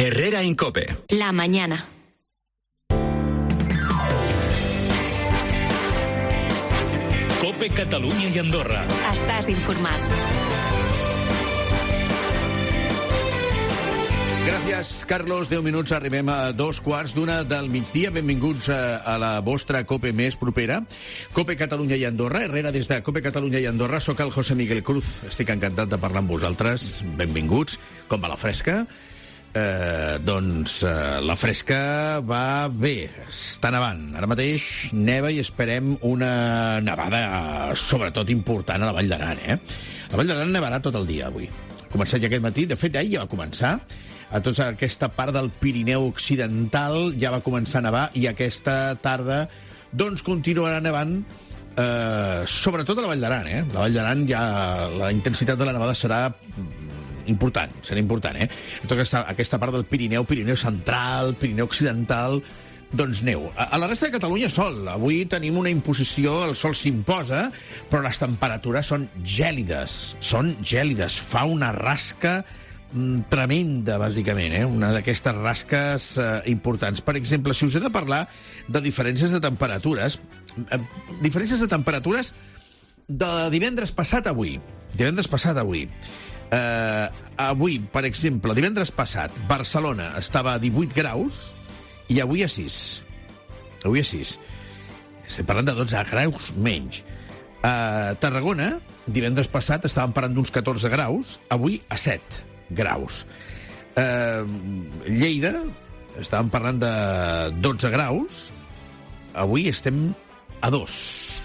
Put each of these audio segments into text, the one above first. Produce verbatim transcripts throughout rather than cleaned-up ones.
Herrera Incope. La mañana. Cope Catalunya i Andorra. Estàs informat. Gràcies, Carlos. deu minuts, arribem a dos quarts d'una del migdia. Benvinguts a, a la vostra Cope més propera. Cope Catalunya i Andorra. Herrera, des de Cope Catalunya i Andorra. Soc el José Miguel Cruz. Estic encantat de parlar amb vosaltres. Benvinguts. Com va la fresca? Eh, doncs eh, la fresca va bé. Està nevant. Ara mateix neva i esperem una nevada sobretot important a la Vall d'Aran, eh? La Vall d'Aran nevarà tot el dia avui. Ha començat ja aquest matí. De fet, ahir ja va començar. A tota aquesta part del Pirineu Occidental ja va començar a nevar i aquesta tarda doncs continuarà nevant, eh, sobretot a la Vall d'Aran, eh? La Vall d'Aran ja la intensitat de la nevada serà important, serà important, eh? Tota aquesta, aquesta part del Pirineu, Pirineu Central, Pirineu Occidental, doncs neu. A, a la resta de Catalunya sol. Avui tenim una imposició, el sol s'imposa, però les temperatures són gèlides, són gèlides. Fa una rasca tremenda, bàsicament, eh? Una d'aquestes rasques eh, importants. Per exemple, si us he de parlar de diferències de temperatures, eh, diferències de temperatures de divendres passat a avui. Divendres passat a avui. Eh, avui, per exemple, divendres passat, Barcelona estava a divuit graus i avui a sis. Avui a sis. Estem parlant de dotze graus menys. A Tarragona, divendres passat, estàvem parlant d'uns catorze graus, avui a set graus. Eh, Lleida, estàvem parlant de dotze graus, avui estem a dos.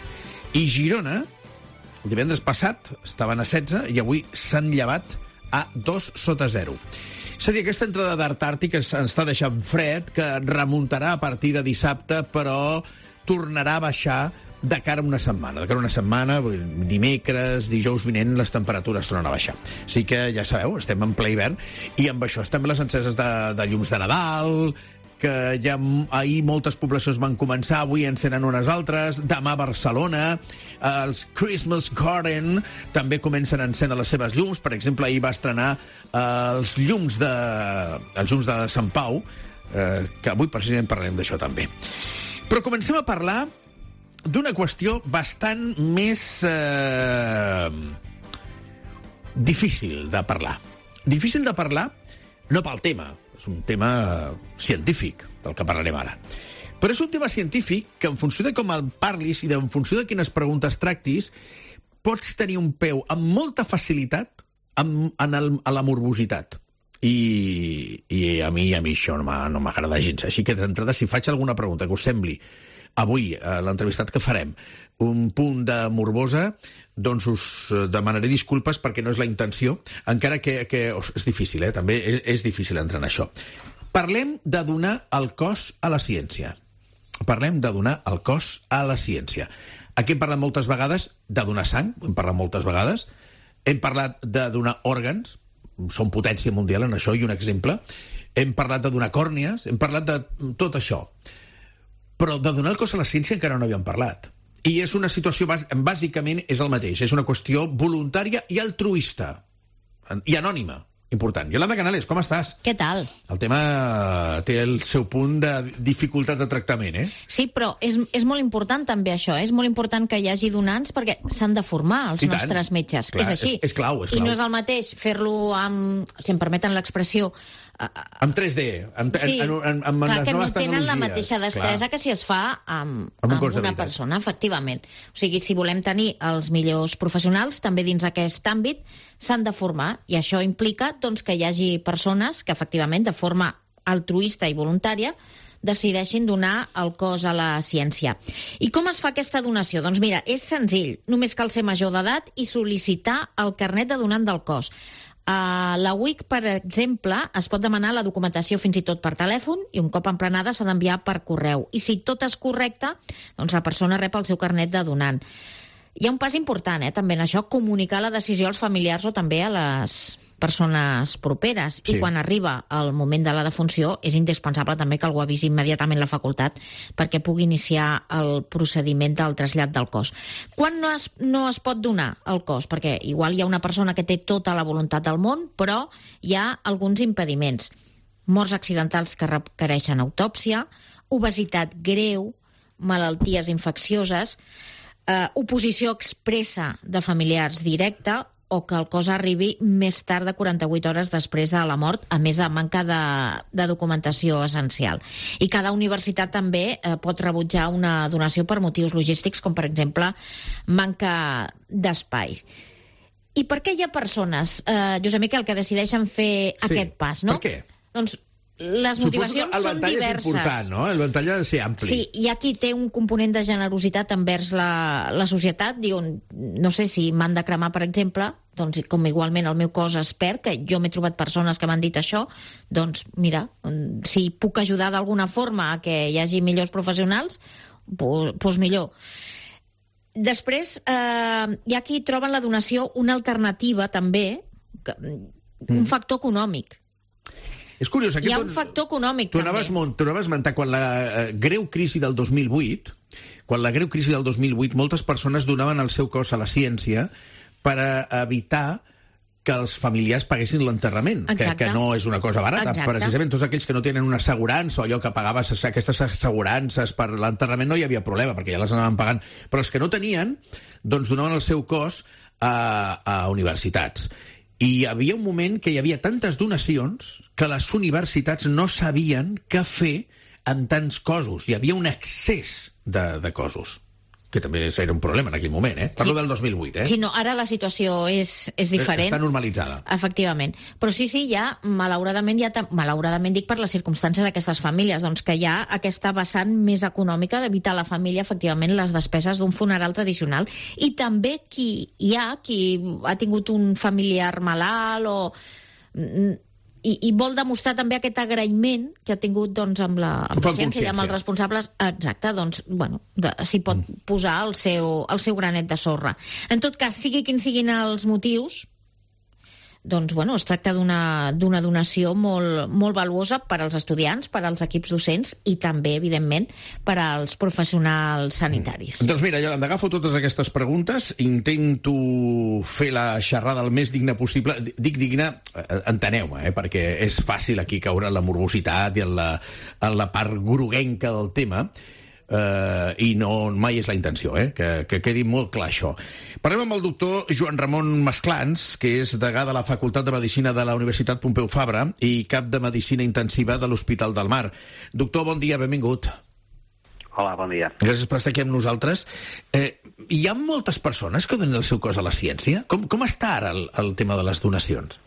I Girona, el divendres passat, estaven a setze i avui s'han llevat a dos sota zero. És a dir, aquesta entrada d'art àrtic ens està deixant fred, que remuntarà a partir de dissabte, però tornarà a baixar de cara a una setmana. De cara a una setmana, dimecres, dijous vinent, les temperatures tornen a baixar. Així que, ja sabeu, estem en ple hivern, i amb això estem les enceses de, de llums de Nadal, que ja ahir moltes poblacions van començar, avui encenen unes altres, demà a Barcelona, els Christmas Garden també comencen a encendre les seves llums. Per exemple, ahir va estrenar eh, els llums de, els llums de Sant Pau, eh, que avui precisament parlarem d'això també. Però comencem a parlar d'una qüestió bastant més eh, difícil de parlar. Difícil de parlar no pel tema, és un tema científic del que parlarem ara. Però és un tema científic que en funció de com el parlis i en funció de quines preguntes tractis pots tenir un peu amb molta facilitat en, en el, a la morbositat. I, i a mi a mi això no m'agrada no gens. Així que d'entrada, si faig alguna pregunta que us sembli avui, a l'entrevistat que farem, un punt de morbosa, doncs us demanaré disculpes perquè no és la intenció, encara que, que és difícil, eh? També és, és difícil entrar en això. Parlem de donar el cos a la ciència. Parlem de donar el cos a la ciència. Aquí hem parlat moltes vegades de donar sang, hem parlat moltes vegades, hem parlat de donar òrgans, som potència mundial en això, i un exemple, hem parlat de donar còrnies, hem parlat de tot això. Però de donar el cos a la ciència encara no havíem parlat. I és una situació, bàsicament, és el mateix. És una qüestió voluntària i altruista. I anònima. Important. Yolanda Canales, com estàs? Què tal? El tema té el seu punt de dificultat de tractament, eh? Sí, però és, és molt important també això. És molt important que hi hagi donants perquè s'han de formar els I nostres tant. metges. Clar, és així. És, és clau, és clau. I no és el mateix fer-lo amb, si em permeten l'expressió, amb tres D, amb, sí, en, en, en, clar, les que no noves tenen la tecnologies. mateixa destresa Clar. que si es fa amb, Amb un amb cos de una veritat. persona, efectivament. O sigui, si volem tenir els millors professionals, també dins aquest àmbit, s'han de formar, i això implica doncs, que hi hagi persones que, efectivament, de forma altruista i voluntària, decideixin donar el cos a la ciència. I com es fa aquesta donació? Doncs mira, és senzill. Només cal ser major d'edat i sol·licitar el carnet de donant del cos. A la U I C, per exemple, es pot demanar la documentació fins i tot per telèfon i un cop emplenada s'ha d'enviar per correu. I si tot és correcte, doncs la persona rep el seu carnet de donant. Hi ha un pas important, eh, també en això, comunicar la decisió als familiars o també a les persones properes. Sí. I quan arriba el moment de la defunció és indispensable també que algú avisi immediatament la facultat perquè pugui iniciar el procediment del trasllat del cos. Quan no es, no es pot donar el cos? Perquè igual hi ha una persona que té tota la voluntat del món, però hi ha alguns impediments. morts accidentals que requereixen autòpsia, obesitat greu, malalties infeccioses, eh, oposició expressa de familiars directa o que el cos arribi més tard de quaranta-vuit hores després de la mort, a més de manca de, de documentació essencial. I cada universitat també eh, pot rebutjar una donació per motius logístics, com per exemple manca d'espai. I per què hi ha persones, eh, Josep Miquel, que decideixen fer Sí. aquest pas, no? Per què? Doncs les motivacions Suposo que el són ventall diverses. és important, no? El ventall ha de ser ampli. Sí, hi ha qui té un component de generositat envers la, la societat, diuen, no sé si m'han de cremar, per exemple, doncs com igualment el meu cos es perd, que jo m'he trobat persones que m'han dit això, doncs mira, si puc ajudar d'alguna forma a que hi hagi millors professionals, doncs, doncs millor. Després, eh, hi ha qui troben la donació una alternativa també, que, un factor econòmic. És curiós, aquí Hi ha tu- un factor econòmic, tu també. anaves, mon- tu anaves mentar quan la eh, greu crisi del dos mil vuit, quan la greu crisi del dos mil vuit, moltes persones donaven el seu cos a la ciència per a evitar que els familiars paguessin l'enterrament, que, Exacte. que no és una cosa barata. Exacte. Precisament tots aquells que no tenen una assegurança o allò que pagaves aquestes assegurances per l'enterrament no hi havia problema, perquè ja les anaven pagant. Però els que no tenien, doncs donaven el seu cos a, a universitats. I hi havia un moment que hi havia tantes donacions que les universitats no sabien què fer amb tants cossos. Hi havia un excés de, de cossos, que també era un problema en aquell moment, eh? Parlo Sí. del dos mil vuit, eh? Sí, no, ara la situació és, és diferent. Està normalitzada. Efectivament. Però sí, sí, hi ha, malauradament, hi ha, tam- malauradament dic per les circumstàncies d'aquestes famílies, doncs que hi ha aquesta vessant més econòmica d'evitar a la família, efectivament, les despeses d'un funeral tradicional. I també qui hi ha, qui ha tingut un familiar malalt o... I, i vol demostrar també aquest agraïment que ha tingut doncs, amb la, amb Fa la ciència i amb els consciència. responsables. Exacte, doncs, bueno, de, s'hi pot posar el seu, el seu granet de sorra. En tot cas, sigui quins siguin els motius, doncs, bueno, es tracta d'una d'una donació molt, molt valuosa per als estudiants, per als equips docents i també, evidentment, per als professionals sanitaris. Doncs mira, Iolanda, agafo totes aquestes preguntes, intento fer la xerrada el més digna possible. Dic digna, eh, enteneu-me, eh, perquè és fàcil aquí caure en la morbositat i en la, en la part groguenca del tema, Uh, i no mai és la intenció, eh? que, que quedi molt clar això. Parlem amb el doctor Joan Ramon Masclans, que és degà de la Facultat de Medicina de la Universitat Pompeu Fabra i cap de Medicina Intensiva de l'Hospital del Mar. Doctor, bon dia, benvingut. Hola, bon dia. Gràcies per estar aquí amb nosaltres. Eh, hi ha moltes persones que donen el seu cos a la ciència? Com, com està ara el, el tema de les donacions?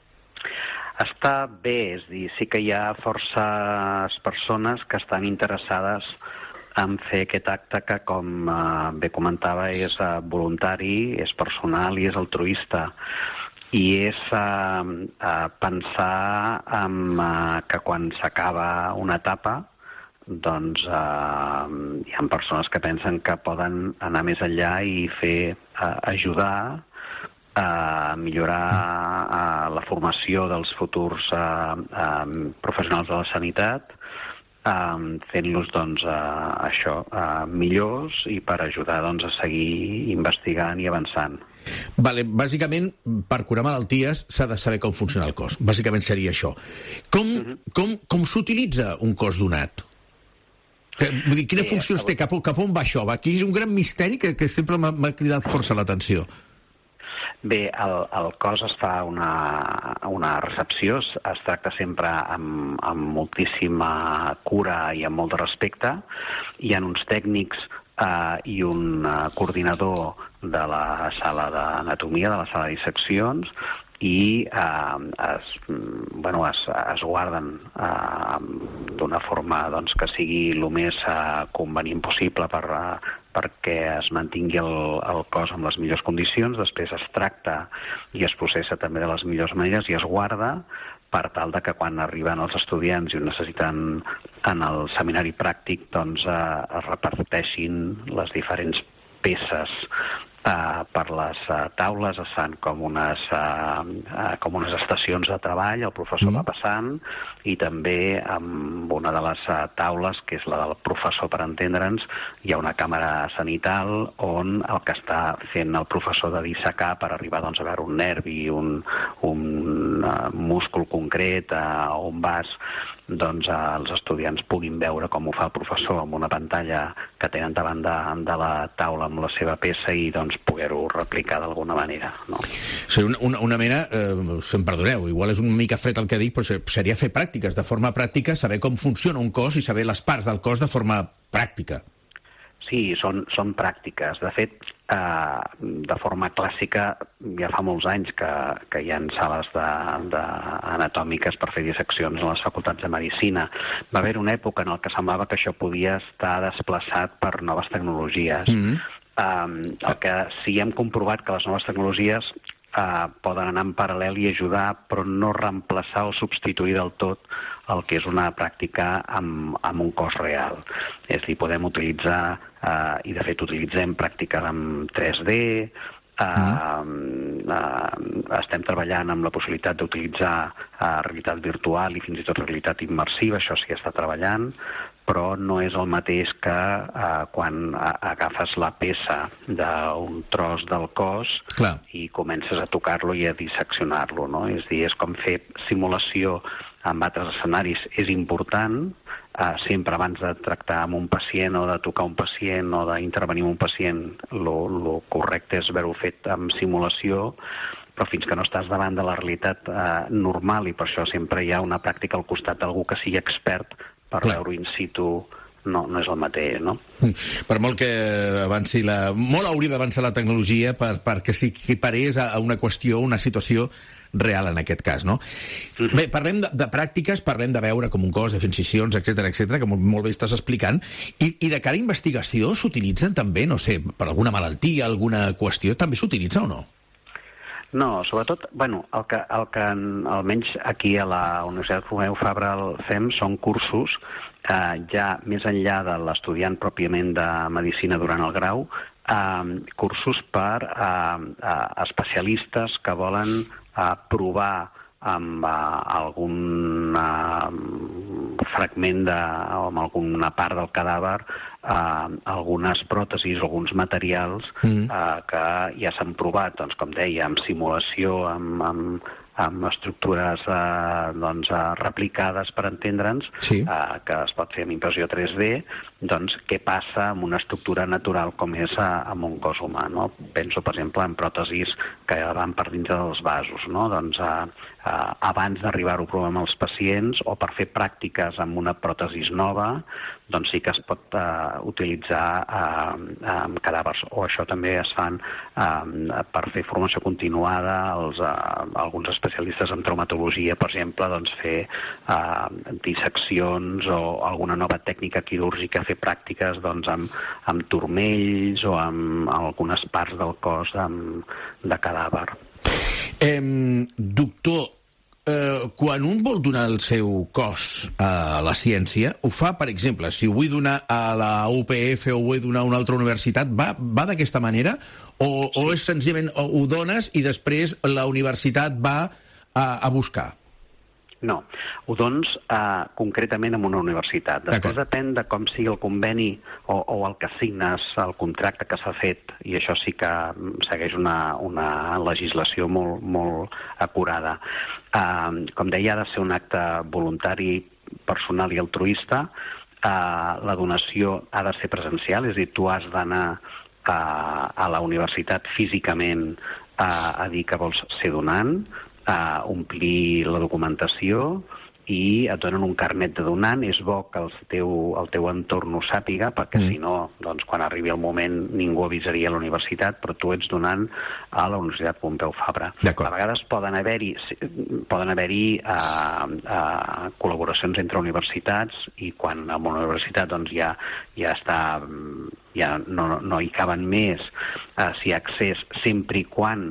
Està bé, és a dir, sí que hi ha forces persones que estan interessades en fer aquest acte que, com eh, bé comentava, és eh, voluntari, és personal i és altruista. I és eh, eh, pensar en, eh, que quan s'acaba una etapa, doncs eh, hi ha persones que pensen que poden anar més enllà i fer eh, ajudar a millorar eh, la formació dels futurs eh, eh, professionals de la sanitat, Um, fent-los doncs, uh, això uh, millors i per ajudar doncs, a seguir investigant i avançant. Vale, bàsicament, per curar malalties s'ha de saber com funciona el cos. Bàsicament seria això. Com, uh-huh. com, com s'utilitza un cos donat? Que, vull dir, quines Sí, funcions té? Cap, cap on va això? Aquí és un gran misteri que, que sempre m'ha m'ha cridat força l'atenció. Bé, el, el cos es fa una, una recepció, es, es tracta sempre amb, amb moltíssima cura i amb molt de respecte. Hi ha uns tècnics eh, i un eh, coordinador de la sala d'anatomia, de la sala de disseccions, i eh, es, bueno, es, es guarden eh, d'una forma doncs, que sigui el més eh, convenient possible per, eh, perquè es mantingui el, el cos en les millors condicions. Després es tracta i es processa també de les millors maneres i es guarda per tal de que quan arriben els estudiants i ho necessiten en el seminari pràctic doncs, eh, es reparteixin les diferents peces Uh, per les uh, taules es fan com unes, uh, uh, com unes estacions de treball, el professor mm. va passant, i també amb una de les uh, taules, que és la del professor per entendre'ns, hi ha una càmera cenital on el que està fent el professor de dissecar per arribar doncs, a veure un nervi, un, un uh, múscul concret, uh, un vas, doncs uh, els estudiants puguin veure com ho fa el professor amb una pantalla que tenen davant de, de la taula amb la seva peça i doncs poder-ho replicar d'alguna manera. No? Sí, una, una, una mena, eh, si em perdoneu, igual és una mica fred el que dic, però seria fer pràctiques, de forma pràctica, saber com funciona un cos i saber les parts del cos de forma pràctica. Sí, són, són pràctiques. De fet, eh, de forma clàssica, ja fa molts anys que, que hi ha sales de, de anatòmiques per fer disseccions a les facultats de Medicina. Va haver una època en què semblava que això podia estar desplaçat per noves tecnologies. Mm-hmm. eh, el que sí hem comprovat que les noves tecnologies eh, poden anar en paral·lel i ajudar, però no reemplaçar o substituir del tot el que és una pràctica amb, amb un cos real. És a dir, podem utilitzar, eh, i de fet utilitzem pràctiques amb tres D, eh, mm. eh, estem treballant amb la possibilitat d'utilitzar eh, realitat virtual i fins i tot realitat immersiva, això sí que està treballant, però no és el mateix que eh, quan agafes la peça d'un tros del cos Clar. I comences a tocar-lo i a disseccionar-lo, no? És a dir, és com fer simulació en altres escenaris. És important, eh, sempre abans de tractar amb un pacient o de tocar un pacient o d'intervenir amb un pacient, el correcte és haver-ho fet amb simulació, però fins que no estàs davant de la realitat eh, normal, i per això sempre hi ha una pràctica al costat d'algú que sigui expert per Clar. Veure in situ, no, no és el mateix, no? Per molt que avanci la... Molt hauria d'avançar la tecnologia per, perquè s'equiparés a una qüestió, una situació real en aquest cas, no? Mm-hmm. Bé, parlem de, de pràctiques, parlem de veure com un cos, de fer incisions, etcètera, etcètera, que molt, molt bé estàs explicant, i, i de cara a investigació s'utilitzen també, no sé, per alguna malaltia, alguna qüestió, també s'utilitza o no? No, sobretot, bueno, el que, el que almenys aquí a la Universitat Pompeu Fabra el fem són cursos eh, ja més enllà de l'estudiant pròpiament de Medicina durant el grau, eh, cursos per eh, eh, especialistes que volen eh, provar amb uh, algun uh, fragment de, o amb alguna part del cadàver uh, algunes pròtesis o alguns materials mm. uh, que ja s'han provat, doncs, com deia, amb simulació, amb, amb, amb estructures uh, doncs, uh, replicades, per entendre'ns, sí. uh, que es pot fer amb impressió tres D, doncs què passa amb una estructura natural com és uh, amb un cos humà, no? Penso, per exemple, en pròtesis que van per dins dels vasos, no? Doncs uh, Uh, abans d'arribar-ho a provar amb els pacients o per fer pràctiques amb una pròtesis nova, doncs sí que es pot uh, utilitzar uh, amb cadàvers. O això també es fan uh, per fer formació continuada. Els, uh, alguns especialistes en traumatologia, per exemple, doncs fer uh, disseccions o alguna nova tècnica quirúrgica, fer pràctiques doncs, amb, amb turmells o amb algunes parts del cos amb, de cadàver. Eh, doctor, eh, quan un vol donar el seu cos a la ciència, ho fa, per exemple, si ho vull donar a la U P F o ho vull donar a una altra universitat, va, va d'aquesta manera? O, o és senzillament ho dones i després la universitat va a, a buscar? No, ho dones uh, concretament en una universitat. Després depèn de com sigui el conveni o, o el que signes, el contracte que s'ha fet, i això sí que segueix una, una legislació molt, molt acurada. Uh, com deia, ha de ser un acte voluntari, personal i altruista. Uh, la donació ha de ser presencial, és a dir, tu has d'anar uh, a la universitat físicament uh, a dir que vols ser donant, a omplir la documentació i et donen un carnet de donant. És bo que el teu, el teu entorn ho sàpiga, perquè mm. si no, doncs, quan arribi el moment ningú avisaria a la universitat, però tu ets donant a la Universitat Pompeu Fabra. A vegades poden haver-hi poden haver-hi uh, uh, col·laboracions entre universitats, i quan en una universitat doncs, ja, ja està ja no, no hi caben més, uh, si hi ha accés, sempre i quan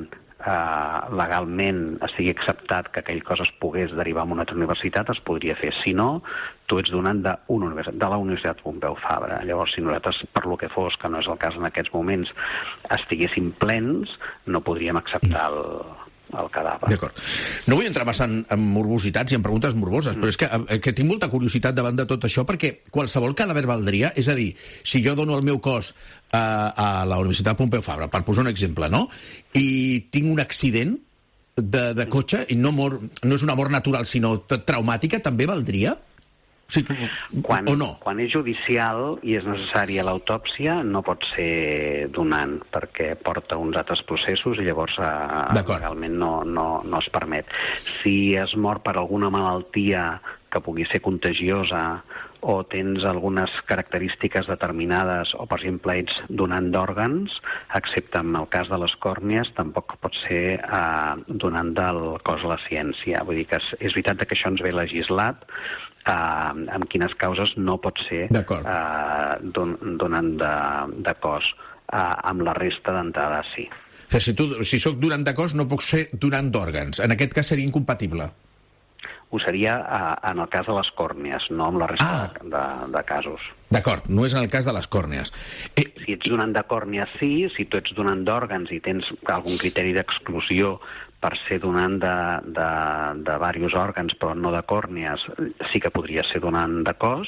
eh, legalment estigui acceptat que aquell cosa es pogués derivar a una altra universitat, es podria fer. Si no, tu ets donant de, una universitat, de la Universitat Pompeu Fabra. Llavors, si nosaltres, per lo que fos, que no és el cas en aquests moments, estiguéssim plens, no podríem acceptar el, el cadàver. D'acord. No vull entrar massa en, en morbositats i en preguntes morboses, mm. però és que, que tinc molta curiositat davant de tot això, perquè qualsevol cadàver valdria, és a dir, si jo dono el meu cos a, a la Universitat Pompeu Fabra, per posar un exemple, no?, i tinc un accident de, de cotxe, i no, mor, no és una mort natural, sinó traumàtica, també valdria? Sí, quan, o no? Quan és judicial i és necessària l'autòpsia, no pot ser donant, perquè porta uns altres processos i llavors eh, legalment no, no, no es permet. Si es mor per alguna malaltia que pugui ser contagiosa o tens algunes característiques determinades, o per exemple ets donant d'òrgans, excepte en el cas de les còrnies, tampoc pot ser eh, donant del cos a la ciència. Vull dir que és, és veritat que això ens ve legislat, Uh, amb quines causes no pot ser uh, don, donant de, de cos. Uh, amb la resta d'entrada, sí. O sigui, si, tu, si soc donant de cos, no puc ser donant d'òrgans. En aquest cas seria incompatible. Ho seria uh, en el cas de les còrnies, no amb la resta ah. de, de, de casos. D'acord, no és en el cas de les còrnies. Eh... Si ets donant de còrnies, sí. Si tu ets donant d'òrgans i tens algun criteri d'exclusió per ser donant de, de, de diversos òrgans, però no de còrnies, sí que podria ser donant de cos,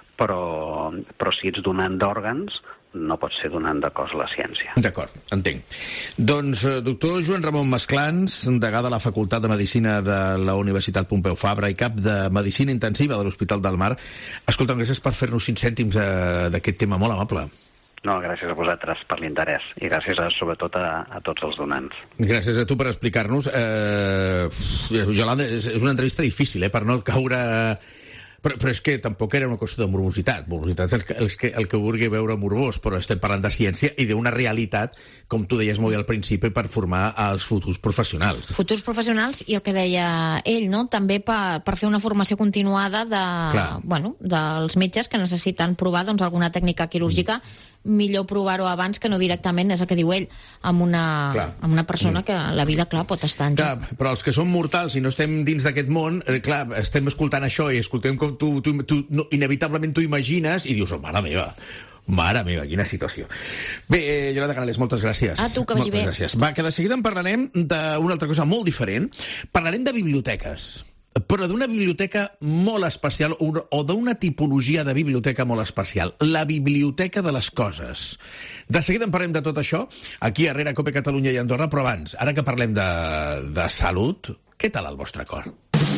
però, però si ets donant d'òrgans, no pot ser donant de cos a la ciència. D'acord, entenc. Doncs, doctor Joan Ramon Masclans, degà de la Facultat de Medicina de la Universitat Pompeu Fabra i cap de Medicina Intensiva de l'Hospital del Mar, escolta'm, gràcies per fer-nos cinc cèntims d'aquest tema molt amable. No, gràcies a vosaltres per l'interès i gràcies a, sobretot a, a tots els donants. Gràcies a tu per explicar-nos. Eh, Jolanda, és, és una entrevista difícil, eh, per no caure... Però, però és que tampoc era una qüestió de morbositat. Morbositat és el que, el que vulgui veure morbós, però estem parlant de ciència i d'una realitat, com tu deies molt bé al principi, per formar els futurs professionals. Futurs professionals i el que deia ell, no? També per, per fer una formació continuada de, bueno, dels metges que necessiten provar doncs, alguna tècnica quirúrgica. Mm. Millor provar-ho abans que no directament, és el que diu ell, amb una, amb una persona mm. que la vida, clar, pot estar en joc. Clar, però els que som mortals i no estem dins d'aquest món, eh, clar, estem escoltant això i escoltem com tu, tu, tu no, inevitablement t'ho imagines i dius, oh, mare meva, mare meva, quina situació. Bé, eh, Yolanda Canales, moltes gràcies. A tu, que vagi moltes bé. Gràcies. Va, que de seguida en parlarem d'una altra cosa molt diferent. Parlarem de biblioteques, però d'una biblioteca molt especial o d'una tipologia de biblioteca molt especial, la biblioteca de les coses. De seguida en parlem de tot això, aquí a Herrera, Cope Catalunya i Andorra, però abans, ara que parlem de, de salut, què tal el vostre cor?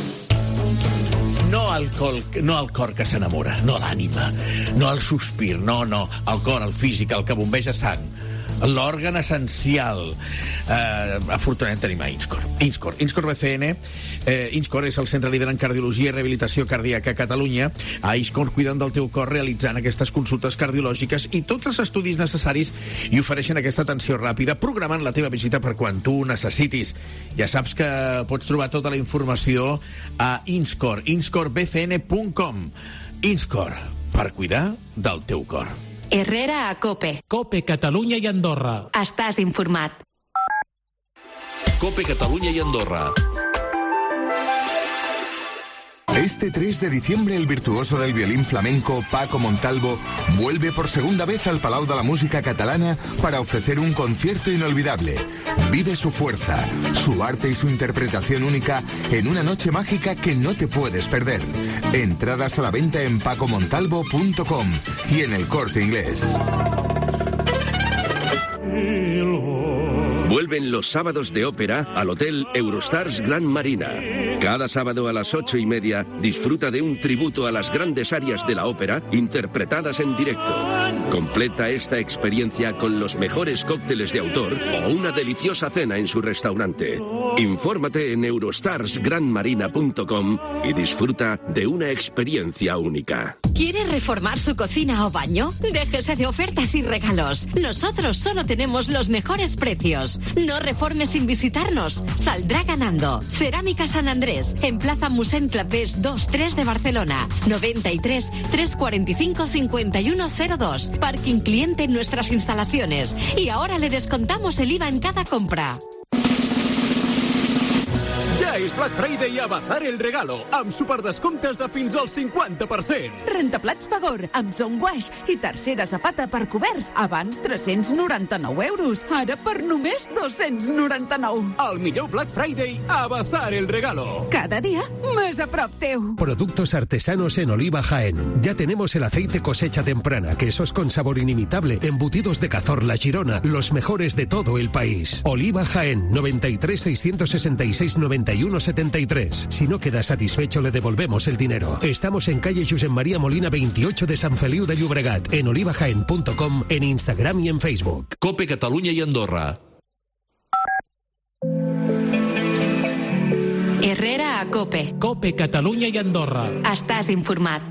No el, col, no el cor que s'enamora, no l'ànima, no el sospir, no, no, el cor, el físic, el que bombeja sang, l'òrgan essencial. Eh, afortunadament tenim a Inscor. Inscor, Inscor B C N. Eh, Inscor és el centre líder en cardiologia i rehabilitació cardíaca a Catalunya. A Inscor cuiden del teu cor realitzant aquestes consultes cardiològiques i tots els estudis necessaris i ofereixen aquesta atenció ràpida, programant la teva visita per quan tu necessitis. Ja saps que pots trobar tota la informació a Inscor, inscor b c n punt com. Inscor, per cuidar del teu cor. Herrera a Cope. Cope Catalunya i Andorra. Estàs informat. Cope Catalunya i Andorra. Este tres de diciembre el virtuoso del violín flamenco Paco Montalvo vuelve por segunda vez al Palau de la Música Catalana para ofrecer un concierto inolvidable. Vive su fuerza, su arte y su interpretación única en una noche mágica que no te puedes perder. Entradas a la venta en paco montalvo punto com y en El Corte Inglés. Vuelven los sábados de ópera al Hotel Eurostars Gran Marina. Cada sábado a las ocho y media disfruta de un tributo a las grandes áreas de la ópera interpretadas en directo. Completa esta experiencia con los mejores cócteles de autor o una deliciosa cena en su restaurante. Infórmate en eurostars gran marina punto com y disfruta de una experiencia única. ¿Quiere reformar su cocina o baño? Déjese de ofertas y regalos. Nosotros solo tenemos los mejores precios. No reforme sin visitarnos. Saldrá ganando. Cerámica San Andrés, en Plaza Musén Clapés dos tres de Barcelona. noventa y tres, trescientos cuarenta y cinco, cincuenta y uno cero dos. Parking cliente en nuestras instalaciones. Y ahora le descontamos el I V A en cada compra. Ja és Black Friday a Bazar el Regalo, amb superdescomptes de fins al cinquanta per cent. Rentaplats Fagor, amb Zone Wash i tercera safata per coberts, abans tres-cents noranta-nou euros, ara per només dos-cents noranta-nou. El millor Black Friday a Bazar el Regalo. Cada día más a prop teu. Productos artesanos en Oliva Jaén. Ya tenemos el aceite cosecha temprana, quesos con sabor inimitable, embutidos de Cazorla, Girona, los mejores de todo el país. Oliva Jaén, noventa y tres, seiscientos sesenta y seis, noventa y uno, setenta y tres. Si no queda satisfecho, le devolvemos el dinero. Estamos en calle Josep María Molina veintiocho de Sant Feliu de Llobregat, en oliva jaén punto com, en Instagram y en Facebook. Cope Catalunya i Andorra. Herrera a Cope. Cope Catalunya i Andorra. Estàs informat.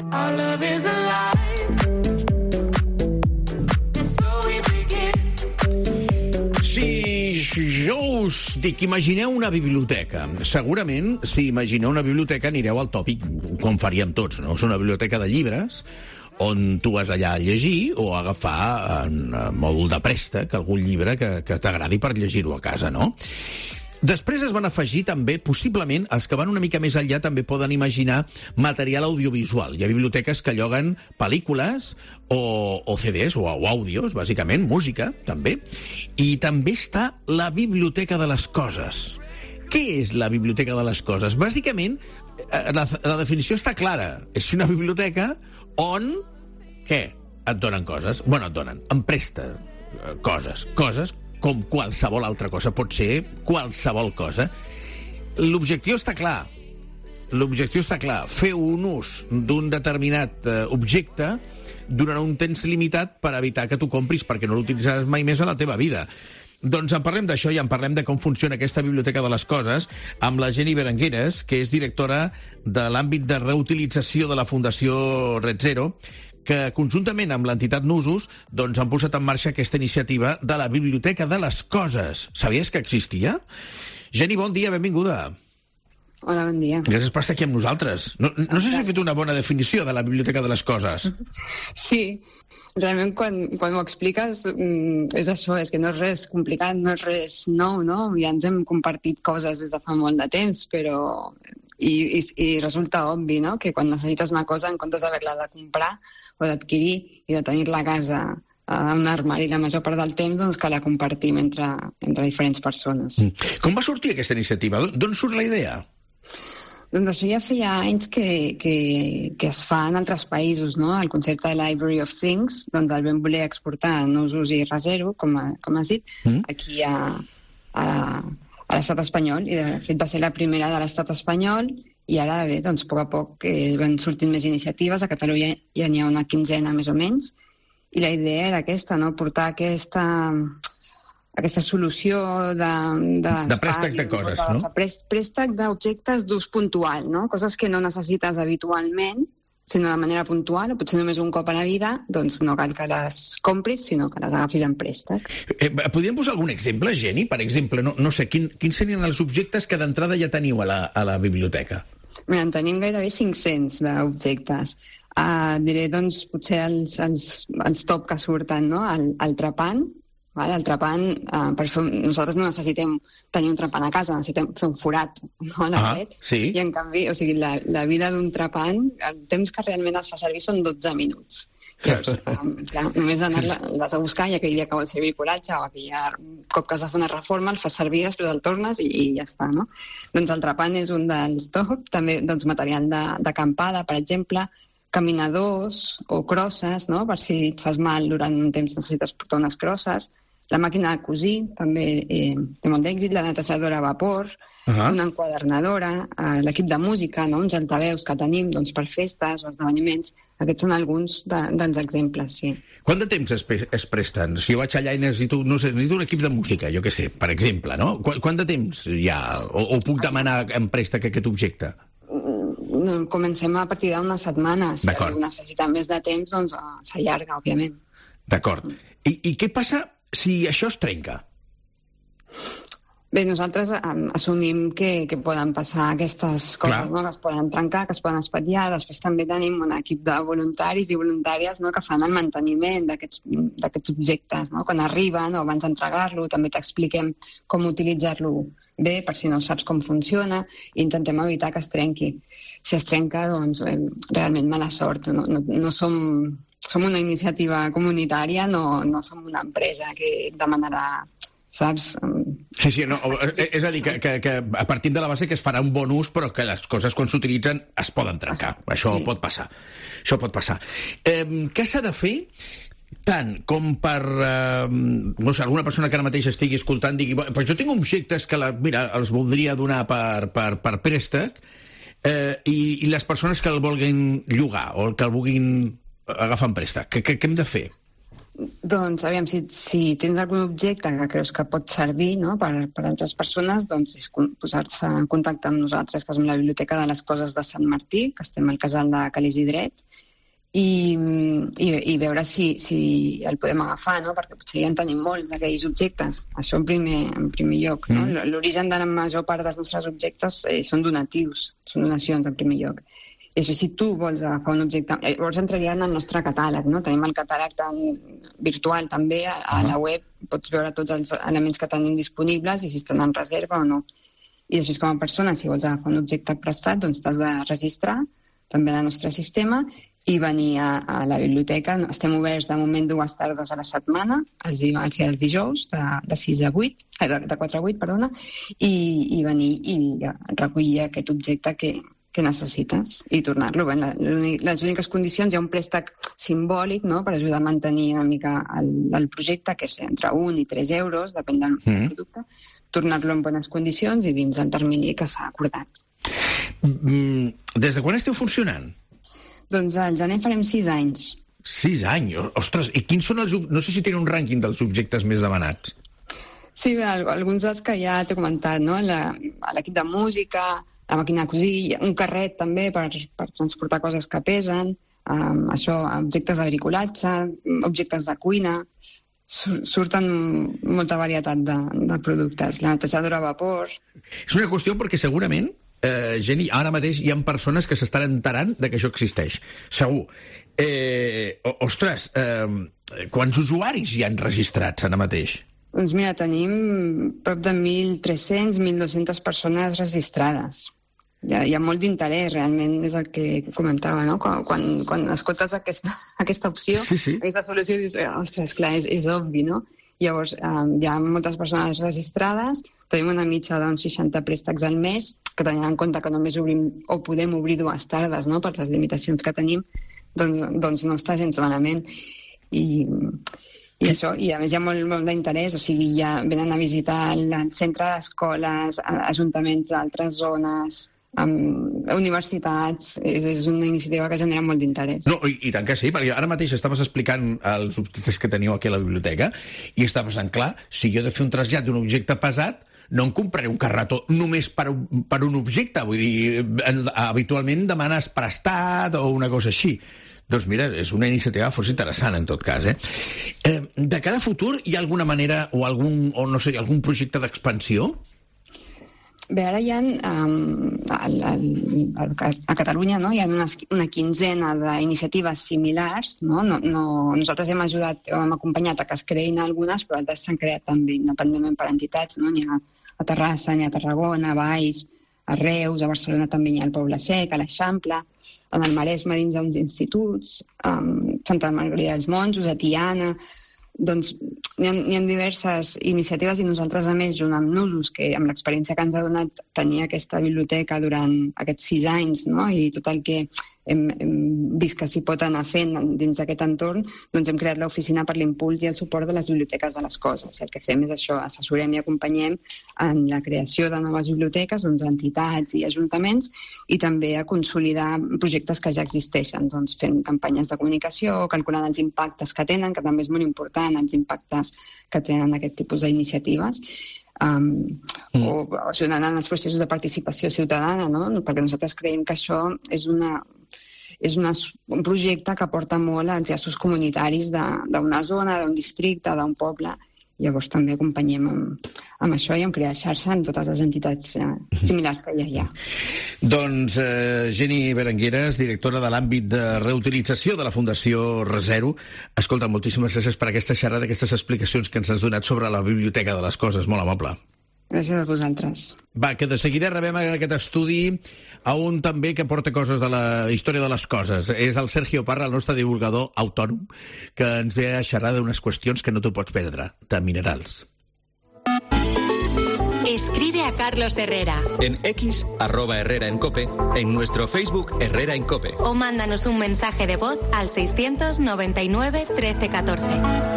Si jo us dic, imagineu una biblioteca. Segurament, si imagineu una biblioteca, anireu al tòpic, com faríem tots, no? És una biblioteca de llibres on tu vas allà a llegir o a agafar en mòdul de préstec algun llibre que, que t'agradi per llegir-ho a casa, no? Després es van afegir també, possiblement, els que van una mica més enllà també poden imaginar material audiovisual. Hi ha biblioteques que lloguen pel·lícules o, o C Ds o, o àudios, bàsicament, música, també. I també està la Biblioteca de les Coses. Què és la Biblioteca de les Coses? Bàsicament, la, la definició està clara. És una biblioteca on, què? Et donen coses. Bueno, et donen, em presta coses. Coses com qualsevol altra cosa. Pot ser qualsevol cosa. L'objectiu està clar. L'objectiu està clar. Fer un ús d'un determinat eh, objecte durant un temps limitat per evitar que tu compris, perquè no l'utilitzaràs mai més a la teva vida. Doncs en parlem d'això i en parlem de com funciona aquesta Biblioteca de les Coses amb la Jenny Berengueres, que és directora de l'àmbit de reutilització de la Fundació Red Zero, que conjuntament amb l'entitat Nusos doncs, han posat en marxa aquesta iniciativa de la Biblioteca de les Coses. Sabies que existia? Jenny, bon dia, benvinguda. Hola, bon dia. Gràcies per estar aquí amb nosaltres. No, no sé si he fet una bona definició de la Biblioteca de les Coses. Sí, realment quan, quan ho expliques és això, és que no és res complicat, no és res nou, no? Ja ens hem compartit coses des de fa molt de temps, però... I, i, i resulta obvi, no?, que quan necessites una cosa, en comptes d'haver-la de comprar o d'adquirir i de tenir-la a casa a un armari la major part del temps, doncs que la compartim entre, entre diferents persones. Com va sortir aquesta iniciativa? D'on surt la idea? Doncs això ja feia anys que, que, que es fa en altres països, no? El concepte de Library of Things, doncs el vam voler exportar en Nusos i Red Zero, com, a, com has dit, mm. aquí a, a, a l'estat espanyol, i de fet va ser la primera de l'estat espanyol, i ara, bé, doncs, a poc a poc eh, van sortint més iniciatives. A Catalunya ja n'hi ha una quinzena, més o menys, i la idea era aquesta, no?, portar aquesta, aquesta solució de... De, de préstec de coses, de, no? Préstec d'objectes d'ús puntual, no?, coses que no necessites habitualment, sinó de manera puntual, o potser només un cop a la vida, doncs no cal que les compris, sinó que les agafis en préstec. Eh, podríem posar algun exemple, Jenny? Per exemple, no, no sé, quin, quins serien els objectes que d'entrada ja teniu a la, a la biblioteca? Mira, en tenim gairebé cinc-cents d'objectes. Uh, diré, doncs, potser els, els, els top que surten, no? El, el trepant. Vale? El trepant, uh, per fer, nosaltres no necessitem tenir un trepant a casa, necessitem fer un forat, no, a la paret. Ah, sí. I en canvi, o sigui, la, la vida d'un trepant, el temps que realment es fa servir són dotze minuts. Llavors, um, clar, només anar-les a buscar i aquell dia que vols fer bricolatge o aquell cop que has de fer una reforma el fas servir, després el tornes i, i ja està, no? Doncs el trepant és un dels top, també doncs, material d'acampada, per exemple, caminadors o crosses, no?, per si et fas mal durant un temps necessites portar unes crosses. La màquina de cosir també eh, té molt d'èxit, la netejadora a vapor, uh-huh. una enquadernadora, eh, l'equip de música, no?, uns altaveus que tenim doncs, per festes o esdeveniments. Aquests són alguns de, dels exemples, sí. Quant de temps es, es presten? Si jo vaig allà i necessito, no sé, necessito un equip de música, jo què sé, per exemple, no? Qu quant de temps hi ha? O, o puc demanar en préstec aquest objecte? No, comencem a partir d'una setmana. Si algú necessita més de temps, doncs s'allarga, òbviament. D'acord. I, I què passa si això es trenca? Bé, nosaltres um, assumim que, que poden passar aquestes coses, no?, que es poden trencar, que es poden espatllar. Després també tenim un equip de voluntaris i voluntàries, no?, que fan el manteniment d'aquests objectes, no? Quan arriben o abans d'entregar-lo, també t'expliquem com utilitzar-lo bé, per si no saps com funciona, i intentem evitar que es trenqui. Si es trenca, doncs, eh, realment mala sort. No, no, no som, som una iniciativa comunitària, no, no som una empresa que demanarà, saps? Sí, sí, no, és a dir, que, que, que a partir de la base que es farà un bon ús, però que les coses quan s'utilitzen es poden trencar. Això sí. pot passar. Això pot passar. Eh, què s'ha de fer tant com per, eh, no sé, alguna persona que ara mateix estigui escoltant digui, però jo tinc objectes que la, mira, els voldria donar per, per, per préstec, eh, i, i les persones que el vulguin llogar o que el vulguin agafar en préstec, què, què, què hem de fer? Doncs, aviam, si, si tens algun objecte que creus que pot servir, no, per, per altres persones, doncs és posar-se en contacte amb nosaltres, que som la Biblioteca de les Coses de Sant Martí, que estem al casal de Calís i Dret, i, i, i veure si, si el podem agafar, no? Perquè potser ja en tenim molts d'aquells objectes. Això en primer, en primer lloc. No? Mm. L'origen de la major part dels nostres objectes eh, són donatius, són donacions en primer lloc. I si tu vols agafar un objecte, llavors entraria en el nostre catàleg, no? Tenim el catàleg tan virtual també, a, a la web pots veure tots els elements que tenim disponibles i si estan en reserva o no. I després com a persona, si vols agafar un objecte prestat, doncs t'has de registrar també en el nostre sistema i venir a, a la biblioteca. Estem oberts de moment dues tardes a la setmana, els dimarts i els dijous, de, de sis a vuit, eh, de, de quatre a vuit, perdona, i, i venir i recollir aquest objecte que que necessites i tornar-lo. Bé, les úniques condicions, hi ha un préstec simbòlic, no?, per ajudar a mantenir una mica el, el projecte, que és entre un i tres euros, depèn del mm. producte, tornar-lo en bones condicions i dins el termini que s'ha acordat. Mm, des de quan esteu funcionant? Doncs al gener farem sis anys. Sis anys? Ostres, i quins són els... No sé si tenen un rànquing dels objectes més demanats. Sí, alguns dels que ja t'he comentat, no?, l'equip de música, la màquina de cosir, un carret també per, per transportar coses que pesen, um, això, objectes de bricolatge, objectes de cuina, surten molta varietat de, de productes, la netejadora a vapor... És una qüestió perquè segurament, eh, Jenny, ara mateix hi ha persones que s'estan enterant de que això existeix, segur. Eh, ostres, eh, quants usuaris hi han registrats ara mateix? Doncs mira, tenim prop de mil tres-cents a mil dues-centes persones registrades. Hi ha, hi ha molt d'interès, realment, és el que comentava, no? Quan, quan, quan escoltes aquesta, aquesta opció, sí, sí. aquesta solució, dius, ostres, clar, és, és obvi, no? Llavors, eh, hi ha moltes persones registrades, tenim una mitja d'uns seixanta préstecs al mes, que tenint en compte que només obrim o podem obrir dues tardes, no?, per les limitacions que tenim, doncs, doncs no està gens malament. I... I això, i a més hi ha molt, molt d'interès, o sigui, ja venen a visitar el centre d'escoles, ajuntaments d'altres zones, um, universitats, és, és una iniciativa que genera molt d'interès. No, i, i tant que sí, perquè ara mateix estaves explicant els objectes que teniu aquí a la biblioteca i estaves en clar, si jo he de fer un trasllat d'un objecte pesat, no em compraré un carretó només per, per un objecte, vull dir, habitualment demanes prestat o una cosa així. Doncs mira, és una iniciativa força interessant, en tot cas, eh? eh de cada futur hi ha alguna manera o algun, o no sé, algun projecte d'expansió? Bé, ara hi ha, um, al, al, a Catalunya, no?, hi ha una, una quinzena d'iniciatives similars, no? No, no? Nosaltres hem ajudat, hem acompanyat a que es creïn algunes, però altres s'han creat també independentment per entitats, no? N'hi ha a Terrassa, n'hi ha a Tarragona, a Valls, a Reus, a Barcelona també hi ha el Poble Sec, a l'Eixample, en el Maresme dins d'uns instituts, um, Santa Margarida dels Monjos, a Tiana... Doncs n'hi ha, n'hi ha diverses iniciatives i nosaltres, a més, junt amb Nusos, que amb l'experiència que ens ha donat tenir aquesta biblioteca durant aquests sis anys, no?, i tot el que hem, hem vist que s'hi pot anar fent dins d'aquest entorn, doncs hem creat l'oficina per l'impuls i el suport de les biblioteques de les coses. El que fem és això, assessorem i acompanyem en la creació de noves biblioteques, doncs, entitats i ajuntaments, i també a consolidar projectes que ja existeixen, doncs, fent campanyes de comunicació, calculant els impactes que tenen, que també és molt important, els impactes que tenen aquest tipus d'iniciatives, um, mm. o ajudant en els processos de participació ciutadana, no? Perquè nosaltres creiem que això és, una, és una, un projecte que aporta molt als llaços comunitaris d'una zona, d'un districte, d'un poble. Llavors també acompanyem amb, amb això i amb crear xarxa en totes les entitats eh, similars que ja hi ha. Doncs eh, Jenny Berengueres, directora de l'àmbit de reutilització de la Fundació Rezero. Escolta, moltíssimes gràcies per aquesta xerrada, aquestes explicacions que ens has donat sobre la Biblioteca de les Coses. Molt amable. Gràcies a vosaltres. Va, que de seguida rebem en aquest estudi a un també que porta coses de la història de les coses. És el Sergio Parra, el nostre divulgador autònom, que ens ve a xerrar d'unes qüestions que no t'ho pots perdre, de minerals. Escribe a Carlos Herrera. En X, arroba Herrera en Cope, en nuestro Facebook Herrera en Cope. O mándanos un mensaje de voz al seiscientos noventa y nueve trece catorce.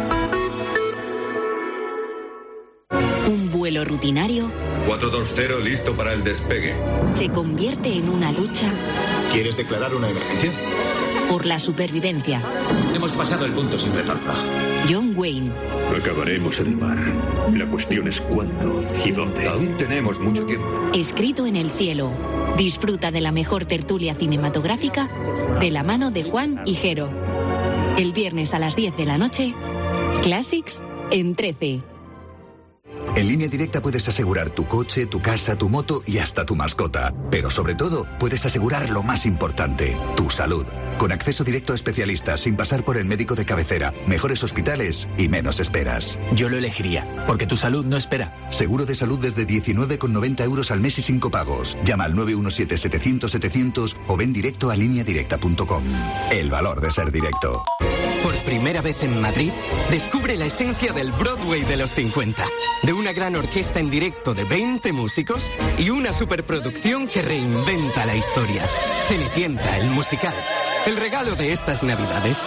Un vuelo rutinario cuatro dos cero, listo para el despegue. se convierte en una lucha. ¿Quieres declarar una emergencia? Por la supervivencia. Hemos pasado el punto sin retorno. John Wayne. Acabaremos en el mar. La cuestión es cuándo y dónde. Aún tenemos mucho tiempo. Escrito en el cielo. Disfruta de la mejor tertulia cinematográfica de la mano de Juan y Jero. El viernes a las diez de la noche, Classics en trece. En Línea Directa puedes asegurar tu coche, tu casa, tu moto y hasta tu mascota. Pero sobre todo, puedes asegurar lo más importante, tu salud. Con acceso directo a especialistas, sin pasar por el médico de cabecera, mejores hospitales y menos esperas. Yo lo elegiría, porque tu salud no espera. Seguro de salud desde diecinueve con noventa euros al mes y cinco pagos. Llama al nueve uno siete, setecientos, setecientos o ven directo a línea directa punto com. El valor de ser directo. Por primera vez en Madrid, descubre la esencia del Broadway de los cincuenta. De una gran orquesta en directo de veinte músicos y una superproducción que reinventa la historia. Cenicienta, el musical. El regalo de estas Navidades.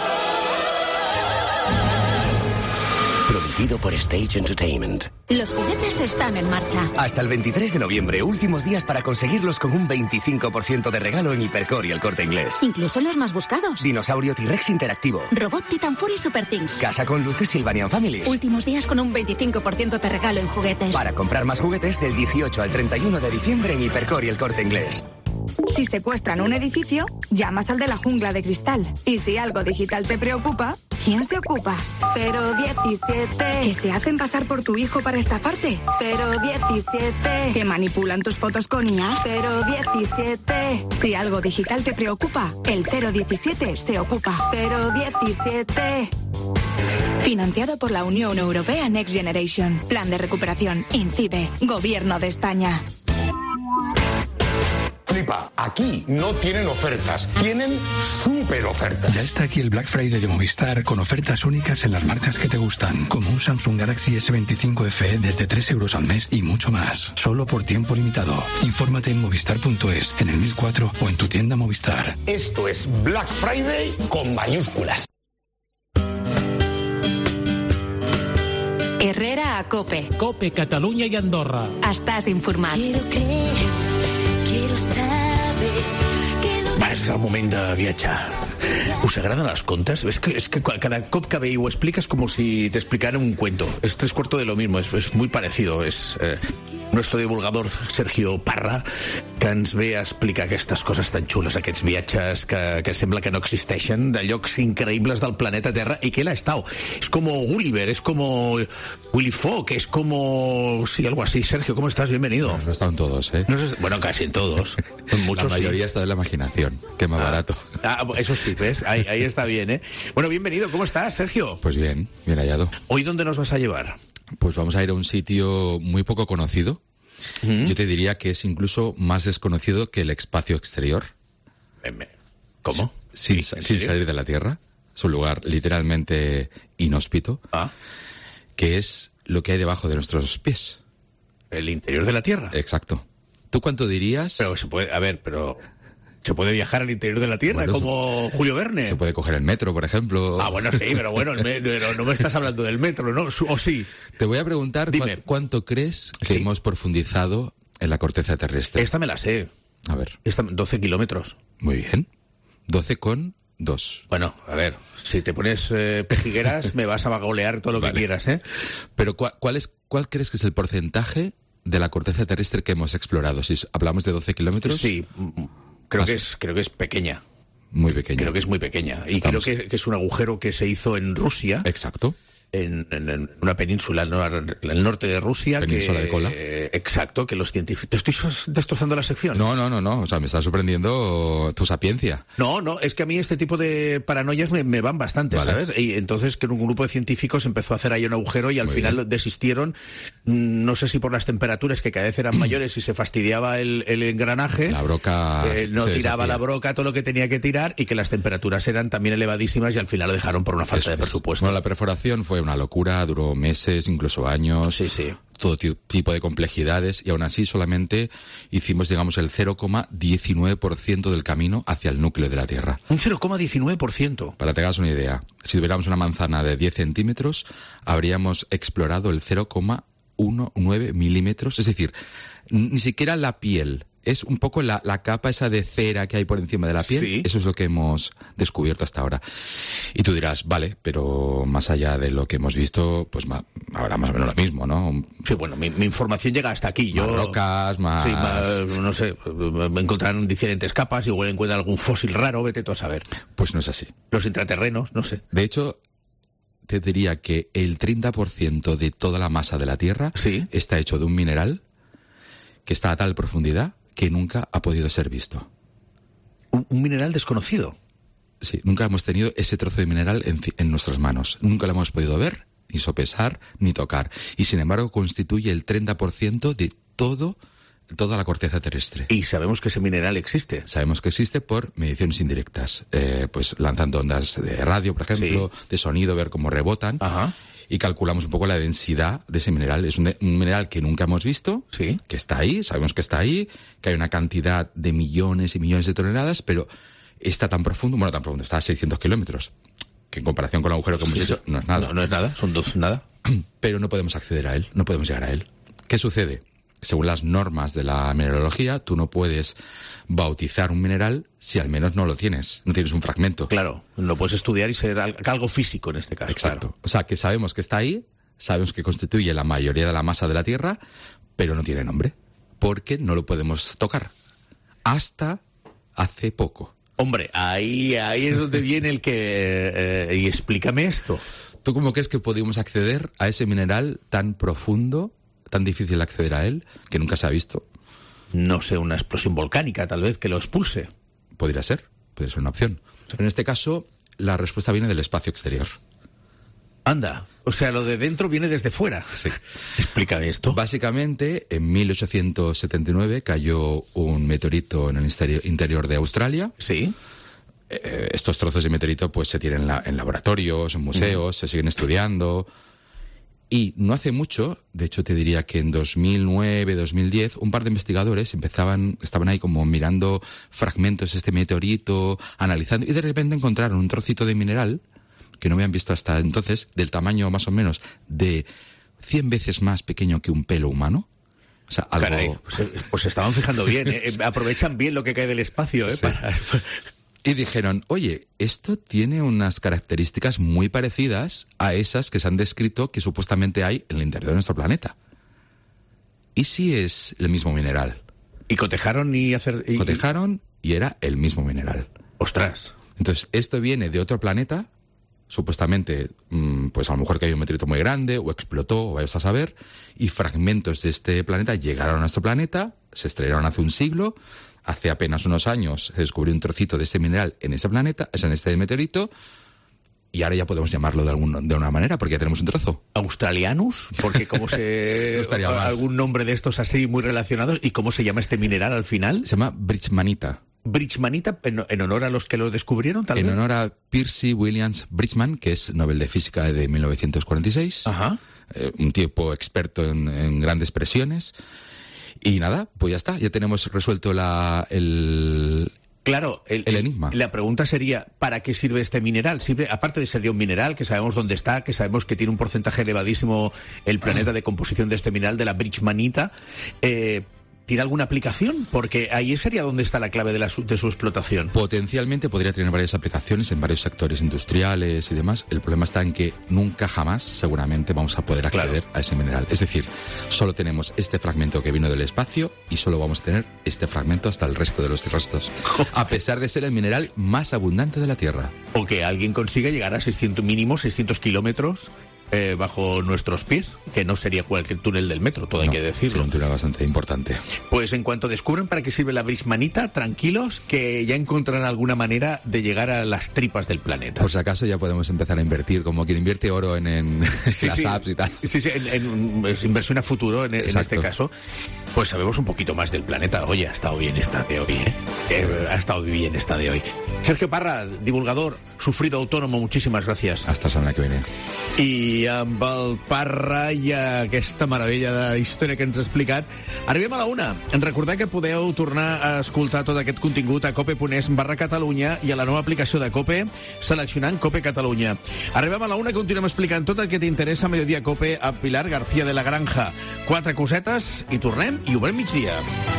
Producido por Stage Entertainment. Los juguetes están en marcha. Hasta el veintitrés de noviembre, últimos días para conseguirlos con un veinticinco por ciento de regalo en Hipercor y El Corte Inglés. Incluso los más buscados. Dinosaurio T-Rex interactivo. Robot Titan Fury Super Things. Casa con luces Sylvanian Families. Últimos días con un veinticinco por ciento de regalo en juguetes. Para comprar más juguetes del dieciocho al treinta y uno de diciembre en Hipercor y El Corte Inglés. Si secuestran un edificio, llamas al de la jungla de cristal. Y si algo digital te preocupa, ¿quién se ocupa? cero diecisiete. ¿Que se hacen pasar por tu hijo para estafarte? cero diecisiete. ¿Que manipulan tus fotos con I A? cero diecisiete. Si algo digital te preocupa, el cero diecisiete se ocupa. cero diecisiete. Financiado por la Unión Europea Next Generation. Plan de recuperación. INCIBE. Gobierno de España. Flipa, aquí no tienen ofertas, tienen súper ofertas. Ya está aquí el Black Friday de Movistar con ofertas únicas en las marcas que te gustan, como un Samsung Galaxy ese veinticinco F E desde tres euros al mes y mucho más, solo por tiempo limitado. Infórmate en movistar punto es, en el mil cuatro o en tu tienda Movistar. Esto es Black Friday con mayúsculas. Herrera a Cope. Cope, Catalunya i Andorra. Estàs informat. Quiero creer, quiero saber. Va, és el moment de viatjar. ¿Us agraden els contes? Es que, es que cada cop que ve y lo explicas como si te explicara un cuento. Es tres cuartos de lo mismo, es, es muy parecido. Es eh, nuestro divulgador Sergio Parra que ens ve a explicar aquestes coses tan xules, aquests viatges que, que sembla que no existeixen, de llocs increïbles del planeta Terra, y que él ha estado. Es como Gulliver, es como Willy Fogg, es como... Sí, algo así. Sergio, ¿cómo estás? Bienvenido. No, no están todos, ¿eh? No sé, bueno, casi en todos. En muchos, la mayoría sí. está en la imaginación, que es más ah. barato. Ah, eso sí, ¿ves? Ahí, ahí está bien, ¿eh? Bueno, bienvenido. ¿Cómo estás, Sergio? Pues bien, bien hallado. ¿Hoy dónde nos vas a llevar? Pues vamos a ir a un sitio muy poco conocido. Mm. Yo te diría que es incluso más desconocido que el espacio exterior. ¿Cómo? Sin, ¿Sí? sin salir de la Tierra. Es un lugar literalmente inhóspito. Ah. Que es lo que hay debajo de nuestros pies. ¿El interior de la Tierra? Exacto. ¿Tú cuánto dirías? Pero se puede... A ver, pero... ¿Se puede viajar al interior de la Tierra, bueno, como Julio Verne? Se puede coger el metro, por ejemplo. Ah, bueno, sí, pero bueno, el me, pero no me estás hablando del metro, ¿no? ¿O sí? Te voy a preguntar cu cuánto crees que ¿Sí? hemos profundizado en la corteza terrestre. Esta me la sé. A ver. Esta, doce kilómetros. Muy bien. doce con dos. Bueno, a ver, si te pones eh, pejigueras me vas a golear todo lo vale. que quieras, ¿eh? Pero ¿cuál, cuál, es, ¿cuál crees que es el porcentaje de la corteza terrestre que hemos explorado? Si hablamos de doce kilómetros... Sí, Creo que, es, creo que es pequeña. Muy pequeña. Creo que es muy pequeña. Y Estamos... creo que, que es un agujero que se hizo en Rusia. Exacto. en, en, en una península en el norte de Rusia. Península que, de Kola. Eh, exacto, que los científicos... ¿Te estoy destrozando la sección? No, no, no, no. O sea, me está sorprendiendo tu sapiencia. No, no, es que a mí este tipo de paranoias me, me van bastante, vale. ¿sabes? Y entonces que un grupo de científicos empezó a hacer ahí un agujero y al Muy final bien. desistieron, no sé si por las temperaturas que cada vez eran mayores y se fastidiaba el, el engranaje. La broca... Eh, no tiraba la broca todo lo que tenía que tirar y que las temperaturas eran también elevadísimas y al final lo dejaron por una falta Eso de presupuesto. Bueno, la perforación fue una locura, duró meses, incluso años. Sí, sí. Todo tipo de complejidades y aún así solamente hicimos, digamos, el cero coma diecinueve por ciento del camino hacia el núcleo de la Tierra. ¿Un cero coma diecinueve por ciento? Para que te hagas una idea, si tuviéramos una manzana de diez centímetros, habríamos explorado el cero coma diecinueve milímetros, es decir, ni siquiera la piel. Es un poco la, la capa esa de cera que hay por encima de la piel. Sí. Eso es lo que hemos descubierto hasta ahora. Y tú dirás, vale, pero más allá de lo que hemos visto, pues ma, habrá más o menos lo mismo, ¿no? Sí, bueno, mi, mi información llega hasta aquí. Yo, más rocas, más... Sí, más, no sé, me encontrarán diferentes capas, igual encuentran algún fósil raro, vete tú a saber. Pues no es así. Los intraterrenos, no sé. De hecho, te diría que el treinta por ciento de toda la masa de la Tierra ¿Sí? está hecho de un mineral que está a tal profundidad que nunca ha podido ser visto. ¿Un, un mineral desconocido? Sí, nunca hemos tenido ese trozo de mineral en, en nuestras manos. Nunca lo hemos podido ver, ni sopesar, ni tocar. Y sin embargo constituye el treinta por ciento de todo, toda la corteza terrestre. ¿Y sabemos que ese mineral existe? Sabemos que existe por mediciones indirectas. Eh, pues lanzando ondas de radio, por ejemplo, sí. de sonido, ver cómo rebotan. Ajá. Y calculamos un poco la densidad de ese mineral. Es un, un mineral que nunca hemos visto, ¿Sí? que está ahí, sabemos que está ahí, que hay una cantidad de millones y millones de toneladas, pero está tan profundo, bueno, tan profundo, está a seiscientos kilómetros, que en comparación con el agujero que hemos sí, hecho no es nada. No, no es nada, son dos nada. Pero no podemos acceder a él, no podemos llegar a él. ¿Qué sucede? Según las normas de la mineralogía, tú no puedes bautizar un mineral si al menos no lo tienes, no tienes un fragmento. Claro, lo puedes estudiar y ser algo físico en este caso. Exacto. Claro. O sea, que sabemos que está ahí, sabemos que constituye la mayoría de la masa de la Tierra, pero no tiene nombre, porque no lo podemos tocar. Hasta hace poco. Hombre, ahí, ahí es donde viene el que... Eh, y explícame esto. ¿Tú cómo crees que podíamos acceder a ese mineral tan profundo, tan difícil acceder a él, que nunca se ha visto? No sé, una explosión volcánica tal vez que lo expulse. Podría ser, podría ser una opción. Pero en este caso, la respuesta viene del espacio exterior. Anda, o sea, lo de dentro viene desde fuera. Sí. Explícame esto. Básicamente, en mil ochocientos setenta y nueve cayó un meteorito en el interior de Australia. Sí. Eh, estos trozos de meteorito pues se tienen en, la, en laboratorios, en museos, mm. se siguen estudiando. Y no hace mucho, de hecho te diría que en dos mil nueve, dos mil diez, un par de investigadores empezaban, estaban ahí como mirando fragmentos de este meteorito, analizando, y de repente encontraron un trocito de mineral que no habían visto hasta entonces, del tamaño más o menos de cien veces más pequeño que un pelo humano. O sea, algo... Caray, pues, pues se estaban fijando bien, ¿eh? Aprovechan bien lo que cae del espacio, ¿eh? Sí. Para... Y dijeron, oye, esto tiene unas características muy parecidas a esas que se han descrito que supuestamente hay en el interior de nuestro planeta. ¿Y si es el mismo mineral? Y cotejaron y hacer... Y... Cotejaron y era el mismo mineral. ¡Ostras! Entonces, esto viene de otro planeta, supuestamente, pues a lo mejor que hay un meteorito muy grande, o explotó, o vayas a saber, y fragmentos de este planeta llegaron a nuestro planeta, se estrellaron hace un siglo. Hace apenas unos años se descubrió un trocito de este mineral en ese planeta, es en este meteorito, y ahora ya podemos llamarlo de algún, de una manera, porque ya tenemos un trozo. ¿Australianus? Porque como se... no algún nombre de estos así muy relacionados. ¿Y cómo se llama este mineral al final? Se llama Bridgmanita. ¿Bridgmanita en, en honor a los que lo descubrieron, tal en vez? En honor a Percy Williams Bridgman, que es Nobel de Física de mil novecientos cuarenta y seis. Ajá. Eh, un tipo experto en, en grandes presiones. Y nada, pues ya está, ya tenemos resuelto la, el, claro, el, el enigma. La pregunta sería, ¿para qué sirve este mineral? Sirve, aparte de ser un mineral, que sabemos dónde está, que sabemos que tiene un porcentaje elevadísimo el planeta de composición de este mineral, de la Bridgmanita, eh, ¿tiene alguna aplicación? Porque ahí sería donde está la clave de, la, de su explotación. Potencialmente podría tener varias aplicaciones en varios sectores industriales y demás. El problema está en que nunca jamás seguramente vamos a poder acceder claro. a ese mineral. Es decir, solo tenemos este fragmento que vino del espacio y solo vamos a tener este fragmento hasta el resto de los restos. A pesar de ser el mineral más abundante de la Tierra. O que alguien consiga llegar a seiscientos, mínimo seiscientos kilómetros eh, bajo nuestros pies, que no sería cualquier túnel del metro, todo hay No, que decirlo. Sí, un túnel bastante importante. Pues en cuanto descubran para qué sirve la brismanita, tranquilos, que ya encontrarán alguna manera de llegar a las tripas del planeta. Por si acaso ya podemos empezar a invertir, como quien invierte oro en, en Sí, las sí. apps y tal. Sí, sí, en, en- es inversión a futuro en, en Exacto. este caso. Pues sabemos un poquito más del planeta. Oye, ha estado bien esta de hoy, ¿eh? Eh, ha estado bien esta de hoy. Sergio Parra, divulgador, sufrido autónomo, muchísimas gracias. Hasta la setmana que viene. I amb el Parra i aquesta meravella de història que ens ha explicat, arribem a la una. En recordar que podeu tornar a escoltar tot aquest contingut a cope.es barra Catalunya i a la nova aplicació de Cope, seleccionant Cope Catalunya. Arribem a la una, continuem explicant tot el que t'interessa a Mediodía Cope a Pilar García de la Granja. Quatre cosetes i tornem i obrem migdia.